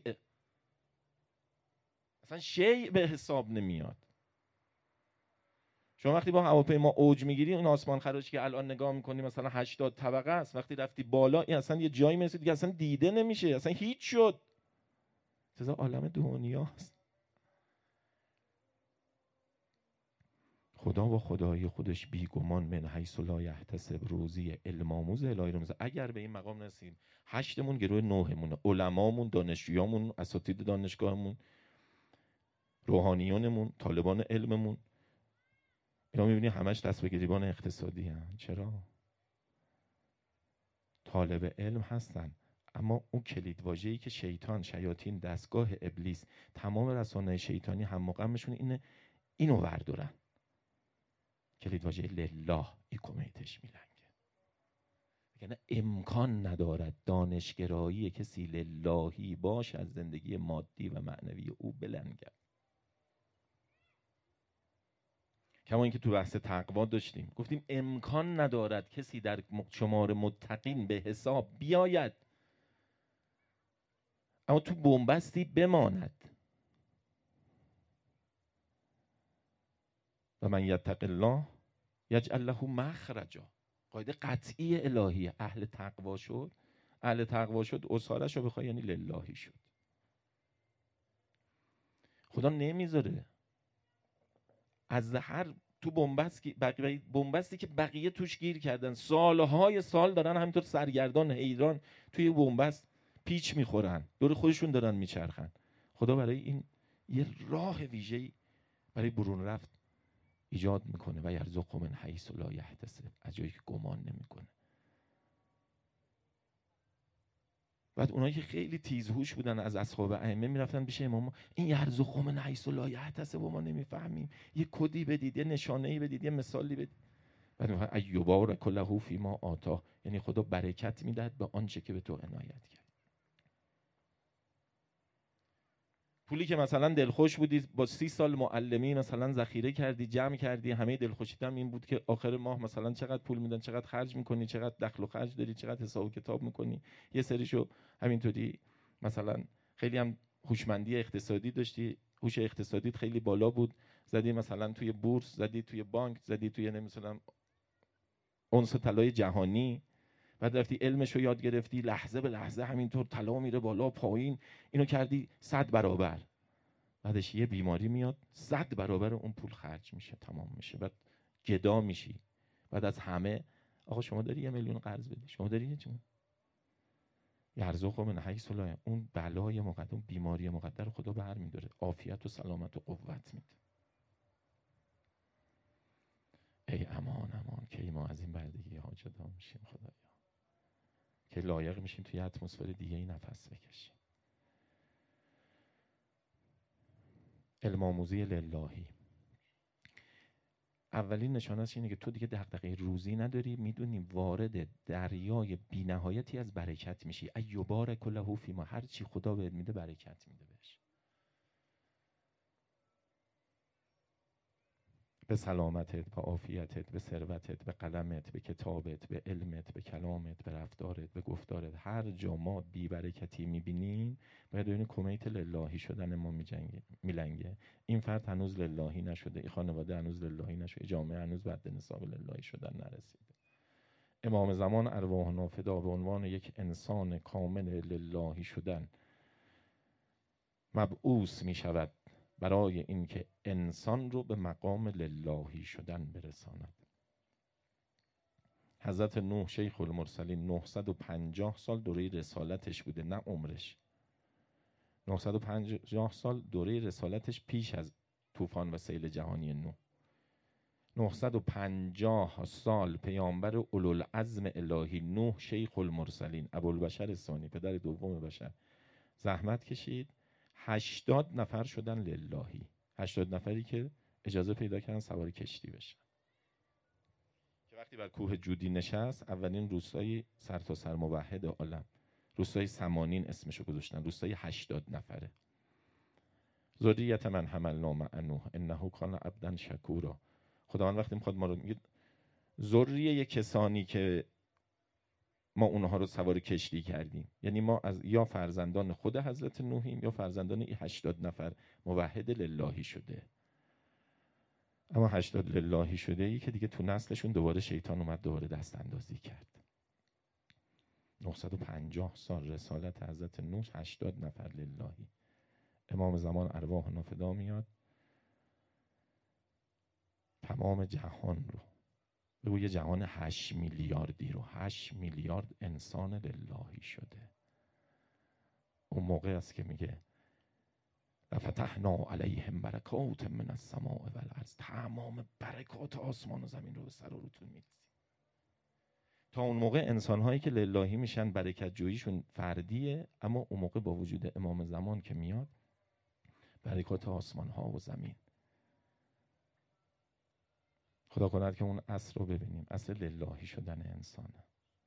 اصلا شیء به حساب نمیاد. شما وقتی با هواپیما اوج میگیری، اون آسمان خراشی که الان نگاه میکنی مثلا هشتاد طبقه است، وقتی رفتی بالا این اصلا یه جایی میرسید که اصلا دیده نمیشه، اصلا هیچ شد. چیزا عالم دنیاست. خدا و خدایی خودش بیگمان من حیث لا یحتسب روزی علم آموز الهی رو میزه. اگر به این مقام نرسیم، هشتمون گروه نوهمونه، علمامون، دانشجویامون، اساتید دانشگاهمون، روحانیونمون، طالبان علممون، اینا میبینی همش دست به گریبان اقتصادی هن. چرا؟ طالب علم هستن، اما اون کلید واژه‌ای که شیطان، شیاطین، دستگاه ابلیس، تمام رسانه‌های شیطانی هم مقامشون اینه، اینو وردارن. کلید واژه لله ایکومیتش میلنگه. یعنی امکان ندارد دانشگرایی کسی للهی باش از زندگی مادی و معنوی او بلنگد. کما اینکه تو بحث تقوا داشتیم، گفتیم امکان ندارد کسی در شمار متقین به حساب بیاید اما تو بنبستی بماند. و من یتق الله یجعل له مخرجا، قاعده قطعی الهیه. اهل تقوا شد، اهل تقوا شد اسارش رو بخوای یعنی للهی شد. خدا نمیذاره از هر تو بنبست بقیه بنبستی که بقیه توش گیر کردن، سالهای سال دارن همینطور سرگردان حیران توی بنبست پیچ میخورن، دور خودشون دارن میچرخن. خدا برای این یه راه ویژه‌ای برای برون رفت ایجاد میکنه و یرزق من حیث لا یحتسب، از جایی که گمان نمیکنه. بعد اونایی که خیلی تیزهوش بودن از اصحاب ائمه میرفتن پیش امام، این یرزق من حیث لا یحتسب و ما نمیفهمیم، یه کدی بدید، یه نشانه‌ای بدید، یه مثالی بدید. بعد میگن ایوبارک له فیما آتا، یعنی خدا برکت میدهد به آنچه که به تو عنایت کرد. پولی که مثلا دلخوش بودی با سی سال معلمی مثلا ذخیره کردی، جمع کردی، همه دلخوشیت هم این بود که آخر ماه مثلا چقدر پول میدن، چقدر خرج میکنی، چقدر دخل و خرج داری، چقدر حساب و کتاب میکنی. یه سریشو همینطوری مثلا خیلی هم هوشمندی اقتصادی داشتی، هوش اقتصادیت خیلی بالا بود، زدی مثلا توی بورس، زدی توی بانک، زدی توی نمیدونم اونس طلای جهانی. بعد رفتی علمشو یاد گرفتی، لحظه به لحظه همینطور طلا میره بالا پایین، اینو کردی صد برابر. بعدش یه بیماری میاد، صد برابر اون پول خرج میشه، تمام میشه، بعد گدا میشی. بعد از همه آقا شما داری یه میلیون قرض بدی، شما داری یه چون یرزق من حیث لا یحتسب، اون بلای مقدر، اون بیماری مقدر خدا برمی‌داره، عافیت و سلامت و قوت میده. ای امان امان که ما از این بردگی ها جدا میشیم خدایا، که لایق میشیم توی اتمسفر دیگه ای نفس بکشیم. علم آموزی للهی اولین نشانه‌اش اینه که تو دیگه دغدغه روزی نداری، میدونی وارد دریای بی‌نهایتی از برکت میشی. ایوبارک له فیما، هر چی خدا بهت میده برکت میده بهش. به سلامتت، به عافیتت، به ثروتت، به قلمت، به کتابت، به علمت، به کلامت، به رفتارت، به گفتارت. هر جا ما بی‌برکتی می‌بینیم باید ببینیم کمیت للهی شدن ما می‌جنگه میلنگه. این فرد هنوز للهی نشده، این خانواده هنوز للهی نشده، جامعه هنوز بعد نصاب للهی شدن نرسیده. امام زمان ارواحنا فدا به عنوان یک انسان کامل للهی شدن مبعوث می‌شود برای اینکه انسان رو به مقام للهی شدن برساند. حضرت نوح شیخ المرسلین نهصد و پنجاه سال دوره رسالتش بوده، نه عمرش. نهصد و پنجاه سال دوره رسالتش پیش از طوفان و سیل جهانی نوح. نهصد و پنجاه سال پیامبر اولوالعزم الهی نوح شیخ المرسلین ابوالبشر ثانی پدر دوم بشر زحمت کشید، هشتاد نفر شدن للهی. هشتاد نفری که اجازه پیدا کردن سوار کشتی بشن، که وقتی بر کوه جودی نشست اولین روستای سر تا سر موحد عالم، روستای سمانین اسمشو گذاشتن، روستای هشتاد نفره. ذریت من حملنا مع نوح انه کان عبدا شکورا. خداوند وقتی میخواد ما رو میگه ذریه کسانی که ما اونها رو سوار کشتی کردیم، یعنی ما از یا فرزندان خود حضرت نوحیم یا فرزندان این هشتاد نفر موحد للهی شده. اما هشتاد للهی شده ای که دیگه تو نسلشون دوباره شیطان اومد دوباره دست اندازی کرد. نهصد و پنجاه سال رسالت حضرت نوح، هشتاد نفر للهی. امام زمان ارواحنا فدا میاد تمام جهان رو، بگو یه جهان هشت میلیاردی رو، هشت میلیارد انسان للهی شده. اون موقع است که میگه لفتحنا علیهم برکات من السماء والارض. تمام برکات آسمان و زمین رو به سر و روتون میریزیم. تا اون موقع انسان‌هایی که للهی میشن برکت جوییشون فردیه، اما اون موقع با وجود امام زمان که میاد برکات آسمان‌ها و زمین. خدا کند که اون عصر رو ببینیم، عصر للهی شدن انسانه.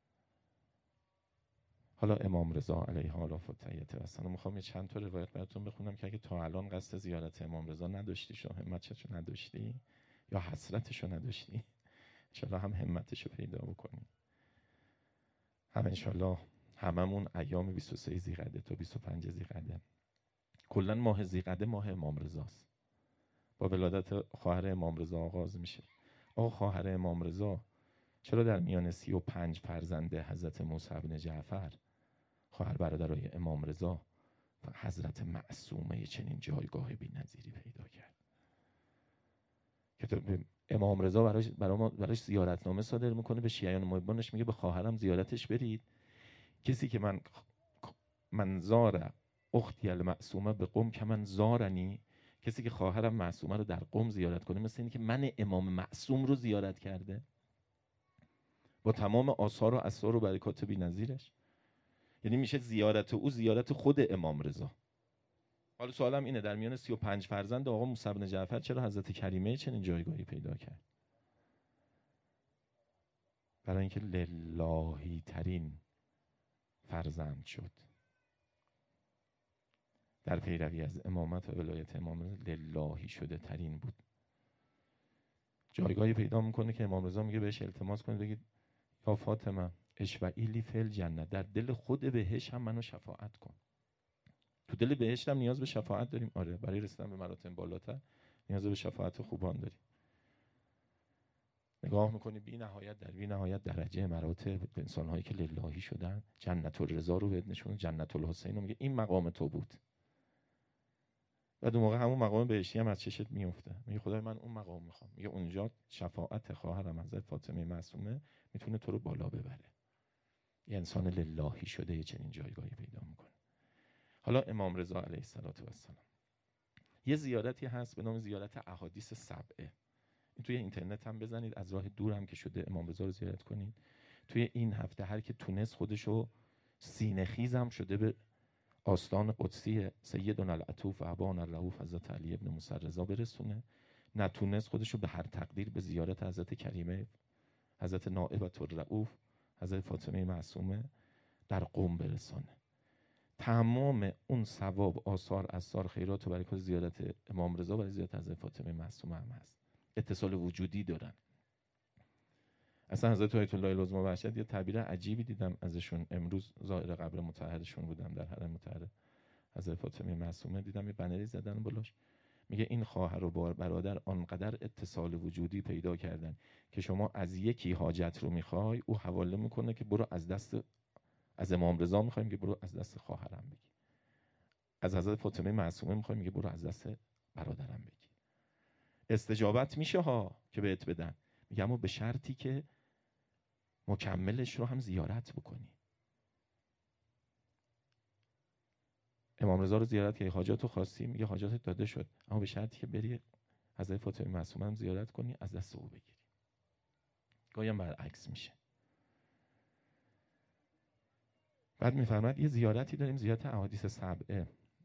حالا امام رضا علیه آلاف و تحیت و السلام، میخوام یه چند تا روایت براتون بخونم که اگه تا الان قصد زیارت امام رضا نداشتی، شما همتشو نداشتی یا حسرتشو نداشتی، انشالله هم همتشو پیدا بکنی. هم انشالله هممون ایام بیست و سه ذیقعده تا بیست و پنج ذیقعده، کلا ماه ذیقعده ماه امام رضاست، با ولادت خواهر امام رضا آغاز میشه. آقا خواهر امام رضا چرا در میان سی و پنج فرزنده حضرت موسی بن جعفر، خواهر برادرای امام رضا، و حضرت معصومه چنین جایگاه بی‌نظیری پیدا کرد که امام رضا براش براش براش زیارتنامه صادر میکنه به شیعیان محبانش، میگه به خواهرم زیارتش برید، کسی که من من زار اختی المعصومه به قم که من زارنی، کسی که خواهرم معصومه رو در قم زیارت کنه مثل اینه که من امام معصوم رو زیارت کرده، با تمام آثار و اسرار و برکات بی‌نظیرش. یعنی میشه زیارت او زیارت خود امام رضا. حالا سوالم اینه، در میان سی و پنج فرزند آقا موسی بن جعفر چرا حضرت کریمه چنین جایگاهی پیدا کرد؟ برای اینکه للهی ترین فرزند شد. در پیروی از امامت و ولایت امام رضا للهی شده ترین بود. جایگاهی پیدا میکنه که امام رضا میگه بهش التماس کنید بگید یا فاطمه اشفعی لی فی الجنه، در دل خود بهش هم منو شفاعت کن. تو دل بهشت هم نیاز به شفاعت داریم، آره، برای رسیدن به مراتب بالاتر نیاز به شفاعت خوبان داریم. نگاه میکنی بی نهایت در بی نهایت درجه مراتب انسان‌هایی که للهی شدن، جنت الرضا رو بهت نشونه، جنت الحسین رو میگه این مقام تو بود. بعد اون موقع همون مقام بهشتی هم از چشت میفته، میگه خدای من اون مقام میخوام. میگه اونجا شفاعت خواهرم حضرت فاطمه معصومه میتونه تو رو بالا ببره. یه انسان للهی شده یه چنین جایگاهی پیدا میکنه. حالا امام رضا علیه السلام یه زیارتی هست به نام زیارت احادیث سبعه. این توی اینترنت هم بزنید، از راه دور هم که شده امام رضا رو زیارت کنید. توی این هفته هر که تونست خودشو سینه خیز هم شده به آستان قدسی سیدنا العطوف و ابان الرؤوف حضرت علی ابن موسی رضا برسونه، نتونست خودشو به هر تقدیر به زیارت حضرت کریمه، حضرت نائبة الرؤوف، حضرت فاطمه معصومه در قم برسانه. تمام اون ثواب، آثار، اسرار، خیرات و برکات زیارت امام رضا برای زیارت حضرت فاطمه معصومه هم هست. اتصال وجودی دارن. اصلا حضرت آیت الله العظمی وحشت یه تعبیر عجیبی دیدم ازشون. امروز زائر قبر مطهرشون بودم در حرم مطهر حضرت فاطمه معصومه، دیدم یه بنری زدن بالاش، میگه این خواهر و برادر آنقدر اتصال وجودی پیدا کردن که شما از یکی حاجت رو میخوای، او حواله میکنه که برو از دست، از امام رضا میخوایم که برو از دست خواهرم بگی، از حضرت فاطمه معصومه میخوایم میگه برو از دست برادرم بگی. استجابت میشه ها که بهت بدن، میگه اما به شرطی که مکملش رو هم زیارت بکنی. امام رضا رو زیارت که حاجاتو خواستی، میگه حاجاتت داده شد، اما به شرطی که بری حضرت فاطمه معصومه هم زیارت کنی، از دست او بگیری. گاهی هم برعکس میشه. بعد میفرماد یه زیارتی داریم، زیارت احادیث سبعه.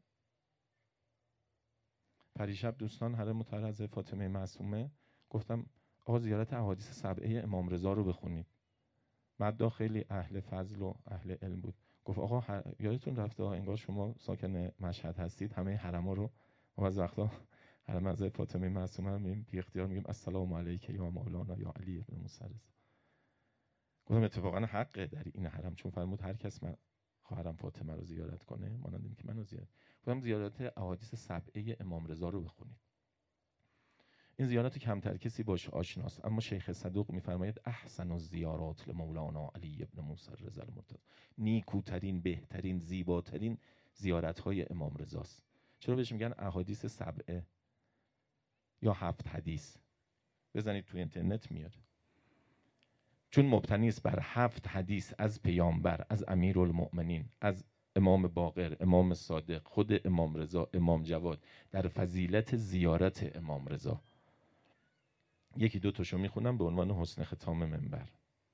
پریشب دوستان حرم مطهر حضرت فاطمه معصومه گفتم آقا زیارت احادیث سبعه امام رضا رو بخونید. مددا خیلی اهل فضل و اهل علم بود، گفت آقا هر... یادتون رفته انگار شما ساکن مشهد هستید، همه حرما رو ما از وقتا حرم حضرت فاطمه معصومه رو میگیم بی اختیار میگیم السلام علیک یا مولانا یا علی ابن موسی رضا. گفتم اتفاقا حقه در این حرم، چون فرمود هر کس من خواهرم فاطمه رو زیارت کنه مانند این که منو زیارت. گفتم زیارت احادیث سبعه امام رضا رو بخونید. این زیارت کمتر کسی باش آشناست، اما شیخ صدوق میفرماید احسن الزیارات لمولانا علی ابن موسی رضا المرتضی، نیکوترین، بهترین، زیباترین زیارت های امام رضاست. چرا بهش میگن احادیث سبعه یا هفت حدیث؟ بزنید توی اینترنت میاد. چون مبتنی است بر هفت حدیث از پیامبر، از امیرالمؤمنین، از امام باقر، امام صادق، خود امام رضا، امام جواد، در فضیلت زیارت امام رضا. یکی دو تاشو میخونم به عنوان حسن ختام منبر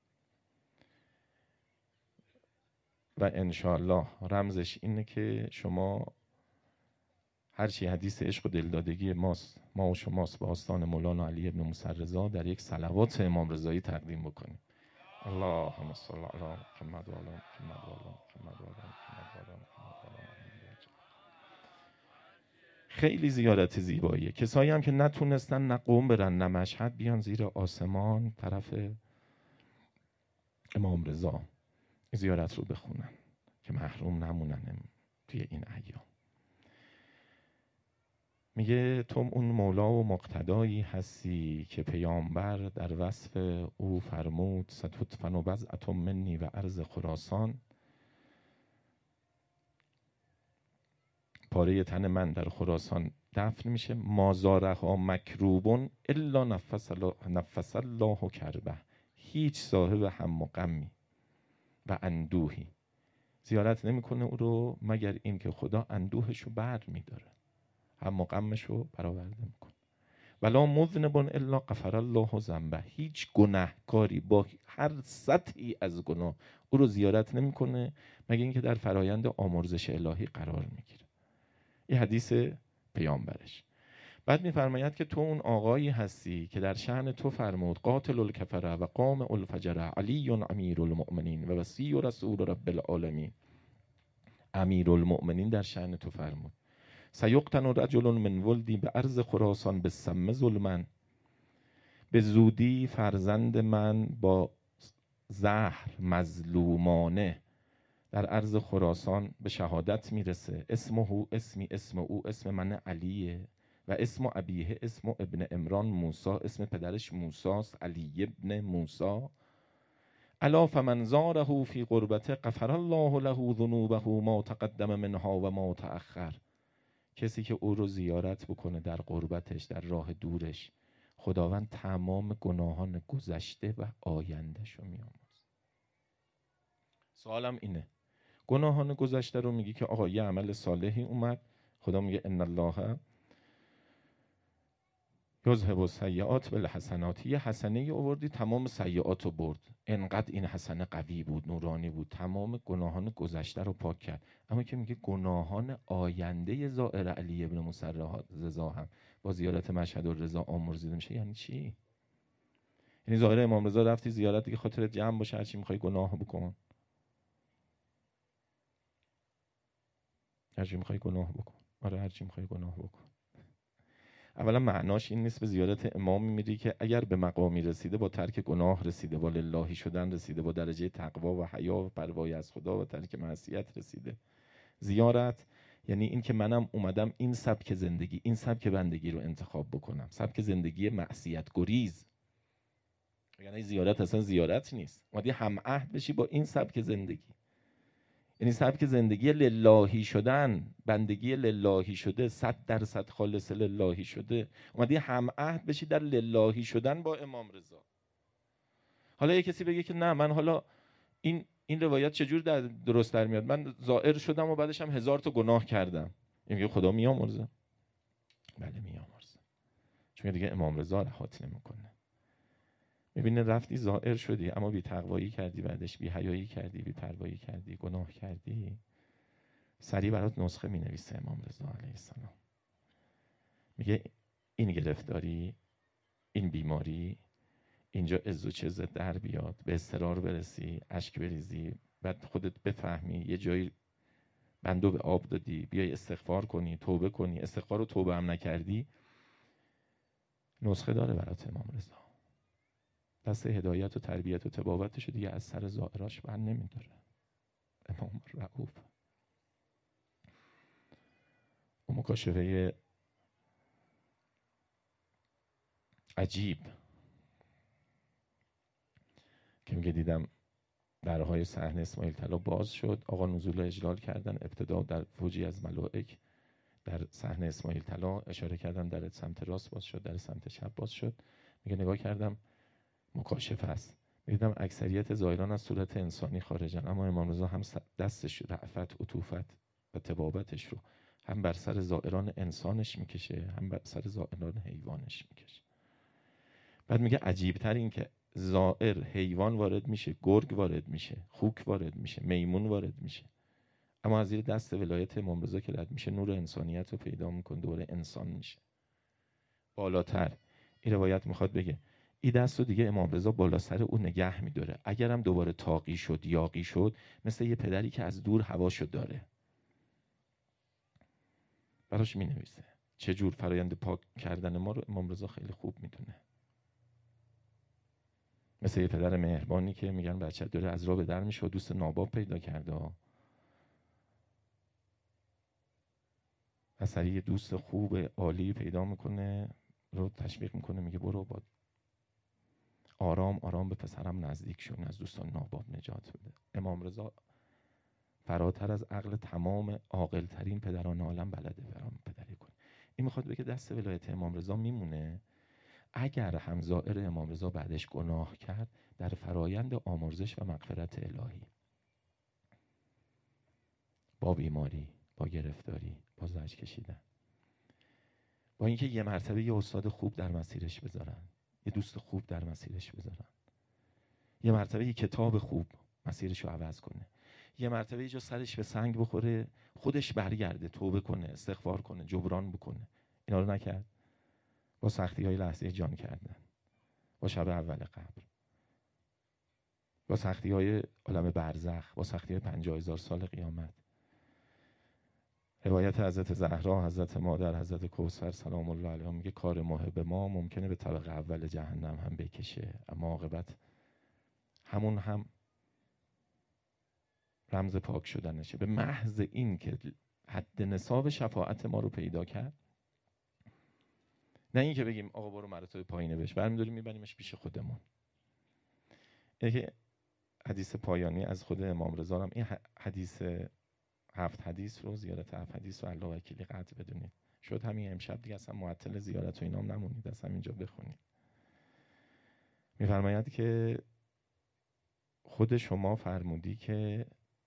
و انشاءالله رمزش اینه که شما هرچی حدیث عشق و دلدادگی ماست، ما و شماست، به آستان مولانا علی ابن موسی رضا در یک صلوات امام رضایی تقدیم بکنیم. اللهم صل علی محمد و علی محمد و علی محمد و علی محمد و علی محمد و علی محمد. خیلی زیارت زیباییه. کسایی هم که نتونستن نه قم برن نه مشهد، بیان زیر آسمان طرف امام رضا زیارت رو بخونن که محروم نمونن توی این ایام. میگه تو اون مولا و مقتدایی هستی که پیامبر در وصف او فرمود ستدفن بضعة منی و ارض خراسان، پاره تن من در خراسان دفن میشه، مازارها مکروبون الا نفس الله, نفس الله کربه، هیچ صاحب هم و غمی و اندوهی زیارت نمیکنه او رو مگر این که خدا اندوهش رو بر میداره، هم و غمش رو برآورده میکنه. ولا مذنب الا غفر الله ذنبه، هیچ گناهکاری با هر سطحی از گناه او رو زیارت نمیکنه مگر اینکه در فرایند آمرزش الهی قرار میگیره. این حدیث پیامبرش. بعد میفرماید که تو اون آقایی هستی که در شأن تو فرمود قاتل الکفره و قام الفجر علی امیر المؤمنین و وصی رسول رب العالمین. امیر المؤمنین در شأن تو فرمود سیقتن رجل من ولدی به ارض خراسان به سم ظلمن، به زودی فرزند من با زهر مظلومانه در ارض خراسان به شهادت میرسه. اسمه اسمی اسم او اسم من علیه و اسم ابیه اسم ابن عمران موسی، اسم پدرش موساست، علی ابن موسی. الا فمن زاره فی غربته غفر الله له ذنوبه ما تقدم منها و ما تأخر. کسی که او رو زیارت بکنه در غربتش، در راه دورش، خداوند تمام گناهان گذشته و آیندهش رو میامرزه. سوالم اینه، گناهان گذشته رو میگی که آقا یه عمل صالحی اومد، خدا میگه ان الله یذهب السیئات بالحسنات، یه حسنه ای آوردی تمام سیئات رو برد، انقدر این حسنه قوی بود، نورانی بود، تمام گناهان گذشته رو پاک کرد. اما که میگه گناهان آینده زائر علی ابن موسی رضا هم با زیارت مشهد الرضا آمرزیده میشه. یعنی چی؟ یعنی زائر امام رضا رفتی زیارت دیگه خاطر جمع باشه، هر چی میخوای گناه بکن، هر چی میخوای گناه بکن. آره هر چی میخوای گناه بکن. اولا معناش این نیست به زیارت امام میری که اگر به مقامی رسیده با ترک گناه رسیده، با للهی شدن رسیده، با درجه تقوا و حیا و پروای از خدا و ترک معصیت رسیده. زیارت یعنی این که منم اومدم این سبک زندگی، این سبک بندگی رو انتخاب بکنم، سبک زندگی معصیت گریز. یعنی زیارت اصلا زیارت نیست، اومدی هم عهد بشی با این سبک زندگی، یعنی سبک زندگی للهی شدن، بندگی للهی شده، صد درصد خالص للهی شده، اومدی هم عهد بشی در للهی شدن با امام رضا. حالا یه کسی بگه که نه من حالا این این روایت چجور در درست در میاد، من زائر شدم و بعدش هم هزار تا گناه کردم، این میگه خدا میامرزه؟ بله میامرزه، چون دیگه امام رضا رهات نمیکنه. میبینه رفتی زائر شدی اما بی تقوایی کردی، بعدش بی حیایی کردی، بی پروایی کردی، گناه کردی، سریع برات نسخه می نویسه امام رضا علیه السلام، میگه این گرفتاری، این بیماری، اینجا عز و چز در بیاد، به اضطرار برسی، اشک بریزی، بعد خودت بفهمی یه جایی بندو به آب دادی، بیای استغفار کنی، توبه کنی، استغفار و توبه هم نکردی، نسخه داره برات امام رضا. دست هدایت و تربیت و تبابتش دیگه از سر زائراش بر نمیداره. امام رؤوف. اون مکاشفه عجیب که میگه دیدم درهای صحن اسماعیل طلا باز شد، آقا نزول اجلال کردن، ابتدا در فوجی از ملائک در صحن اسماعیل طلا اشاره کردن در سمت راست باز شد، در سمت چپ باز شد. میگه نگاه کردم مکاشفه است، دیدم اکثریت زائران از صورت انسانی خارجن، اما امام رضا هم دستش رأفت، عطوفت و طبابتش رو هم بر سر زائران انسانش میکشه، هم بر سر زائران حیوانش میکشه. بعد میگه عجیبتر این که زائر حیوان وارد میشه، گرگ وارد میشه، خوک وارد میشه، میمون وارد میشه، اما از زیر دست ولایت امام رضا که رد میشه نور انسانیت رو پیدا میکنه، دوباره انسان میشه. بالاتر این روایت میخواد بگه این دست رو دیگه امام رضا بالا سر او نگه میداره، اگرم دوباره تاقی شد، یاقی شد، مثل یه پدری که از دور هواشو داره. براش مینویسه چجور فرایند پاک کردن ما رو امام رضا خیلی خوب میدونه. مثل یه پدر مهربانی که میگن بچه داره از راه به در میشه و دوست ناباب پیدا کرده، اثری یه دوست خوب عالی پیدا میکنه رو تشویق میکنه، میگه برو با آرام آرام به پسرم نزدیک شو، از دوستان ناباب نجات بده. امام رضا فراتر از عقل تمام عاقل ترین پدران عالم بلده برام پدری کنه. این میخواد بگه دست ولایت امام رضا میمونه، اگر هم زائر امام رضا بعدش گناه کرد در فرایند آمرزش و مغفرت الهی، با بیماری، با گرفتاری، با زجر کشیدن، با اینکه یه مرتبه یه استاد خوب در مسیرش بذارن، یه دوست خوب در مسیرش بذارن، یه مرتبه یه کتاب خوب مسیرش رو عوض کنه، یه مرتبه یه جا سرش به سنگ بخوره خودش برگرده، توبه کنه، استغفار کنه، جبران بکنه. اینا رو نکرد. با سختی های لحظه جان کردن، با شب اول قبر، با سختی های عالم برزخ، با سختی های پنجاه هزار سال قیامت. روایت حضرت زهرا، حضرت مادر، حضرت کوثر سلام الله علیها میگه کار محب ما ممکنه به طبقه اول جهنم هم بکشه، اما عاقبت همون هم رمز پاک شدنشه. به محض این که حد نصاب شفاعت ما رو پیدا کرد، نه این که بگیم آقا برو مراتب پایینه بش، برمی‌داریم میبریمش پیش خودمون. اینه که حدیث پایانی از خود امام رضا هم، این حدیث هفت حدیث رو، زیارت هفت حدیث رو الله وکیلی قطع بدونید. شد همین امشب دیگه اصلا معطل زیارت و اینام نمونید، اصلا اینجا بخونید. میفرماید که خود شما فرمودی که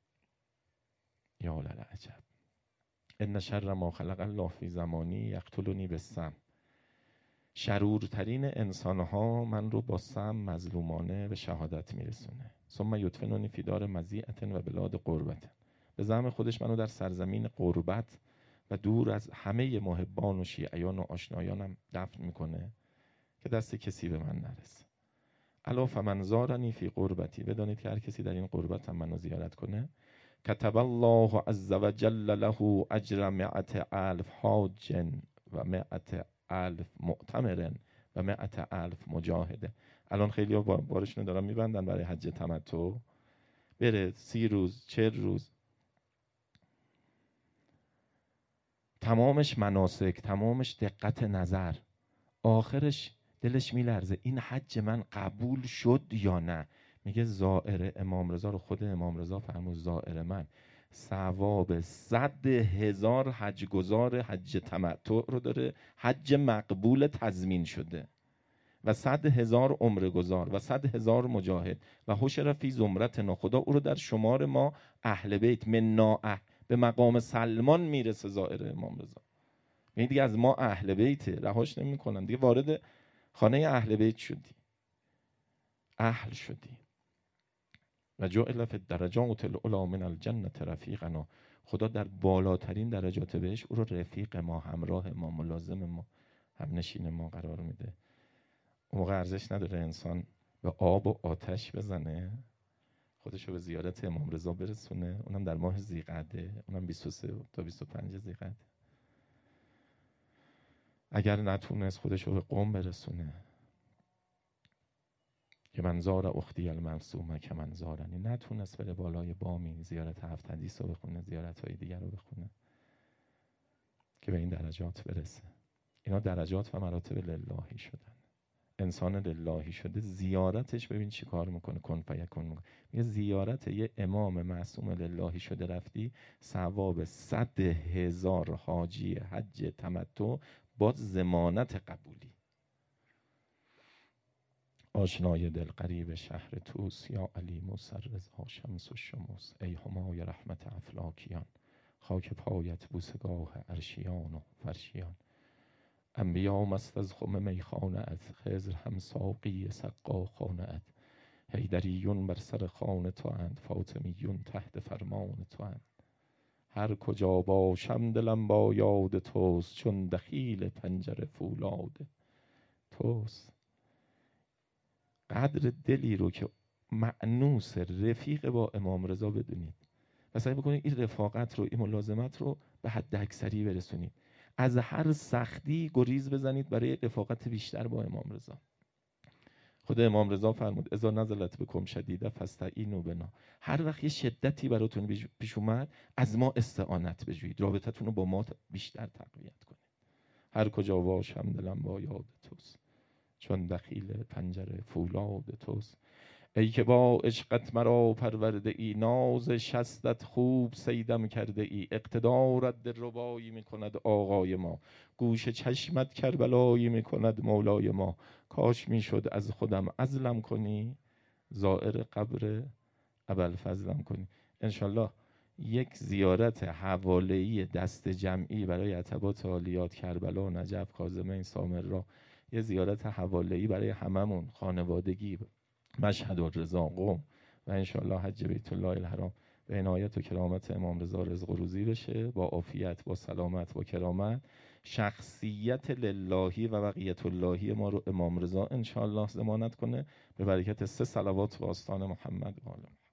یا للعجب ان شر ما خلق الله فی زمانی یقتلنی بالسم، شرورترین انسانها من رو با سم مظلومانه به شهادت میرسونه. ثم یدفننی فی دار مضیعة و بلاد غربة، به زعم خودش منو در سرزمین غربت و دور از همه محبان و شیعیان و آشنایانم دفن میکنه که دست کسی به من نرسه. الا فمن زارنی فی غربتی، بدانید که هر کسی در این غربت هم منو زیارت کنه، کتب الله عز وجل له اجر مئة الف حاج و مئة الف معتمرن و مئت الف مجاهده. الان خیلی ها بارشون دارن میبندن برای حج تمتع، بره سی روز چهل روز تمامش مناسک، تمامش دقت نظر، آخرش دلش میلرزه این حج من قبول شد یا نه. میگه زائر امام رضا رو خود امام رضا فرمود زائر من ثواب صد هزار حج گزار حج تمتع رو داره، حج مقبول تضمین شده، و صد هزار عمره گزار و صد هزار مجاهد و حشر فی زمرتنا. خدا او رو در شمار ما اهل بیت من نااهل به مقام سلمان میرسه زائر امام رضا. یعنی دیگه از ما اهل بیت رهاش نمیکنن، دیگه وارد خانه اهل بیت شدی، اهل شدی. و جعل فی الدرجات العلی من الجنة رفیقنا. خدا در بالاترین درجات بهش او رو رفیق ما، همراه ما، ملازم ما، همنشین ما قرار میده. اون موقع ارزش نداره انسان به آب و آتش بزنه خودشو به زیارت امام رضا برسونه، اونم در ماه ذیقعده، اونم بیست و سه تا بیست و پنج ذیقعده. اگر نتونست خودشو به قم برسونه که منظار اختی المعصومه که منظارنی، نتونست بره بالای بامی زیارت هفت حدیث رو بخونه، زیارت های دیگر رو بخونه که به این درجات برسه. اینا درجات و مراتب للهی شدن. انسان للهی شده زیارتش ببین چی کار میکنه، کن فیکون میکنه. میگه زیارت یه امام معصوم للهی شده رفتی، ثواب صد هزار حاجی حج تمتع با ضمانت قبولی. آشنای دل قریب شهر توس، یا علی موسی رضا شمس و شموس. ای همای رحمت افلاکیان، خاک پایت بوسگاه عرشیان و فرشیان. انبیا مست از خم میخانه ات، خضر هم ساقی سقا خانه ات. حیدریون بر سر خانه تو اند، فاطمیون تحت فرمان تو اند. هر کجا باشم دلم با یاد توست، چون دخیل پنجره فولاد توست. قدر دلی رو که مأنوس رفیق با امام رضا بدونید و سعی بکنید این رفاقت رو، این ملازمت رو به حد اکثری برسونید. از هر سختی گریز بزنید برای رفاقت بیشتر با امام رضا. خود امام رضا فرمود اذا نزلت بکم شدیده فاستعینوا بنا. هر وقت یه شدتی براتون پیش اومد از ما استعانت بجویید، رابطتون رو با ما بیشتر تقویت کنید. هر کجا باشم دلم با یاد توست، چون دخیل پنجره فولاد توست. ای که با عشقت مرا پرورده ای، ناز شستت خوب صیدم کرده ای. اقتدارت دلربایی میکند آقای ما، گوش چشمت کربلایی میکند مولای ما. کاش میشد از خودم عزلم کنی، زائر قبر ابوالفضلم کنی. انشالله یک زیارت حواله‌ای دست جمعی برای عتبات عالیات کربلا، نجف، کاظمین، سامرا، یه زیارت حواله‌ای برای هممون خانوادگی، مشهد و رضا، قم و انشالله حج بیت الله الحرام به عنایت و کرامت امام رضا رزق و روزی بشه، با عافیت، با سلامت، با کرامت. شخصیت للهی و بقیت اللهی ما رو امام رضا انشالله ضمانت کنه به برکت سه صلوات و آستان محمد و آل محمد.